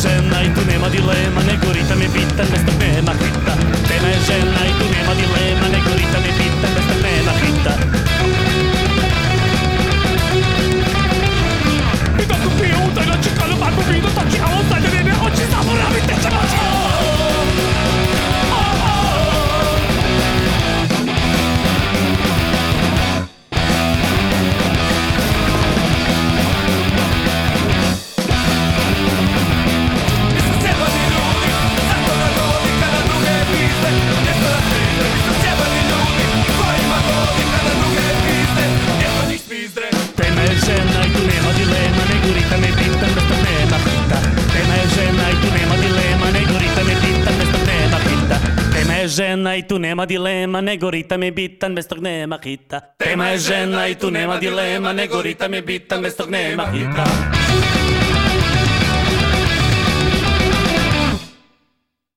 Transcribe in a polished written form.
žena i tu nema dilema, nego ritam je bitan, bez tog nema hita. Tema je žena i tu nema dilema, nego ritam je bitan, bez tog nema hita. I dok piju utajno čekalo barbu vino, toči, a on zadnje vrijeme oči zaboravi teče moći. Žena i tu nema dilema, nego ritam je bitan, bez tog nema hita. Tema je žena i tu nema dilema, nego ritam je bitan, bez tog nema hita.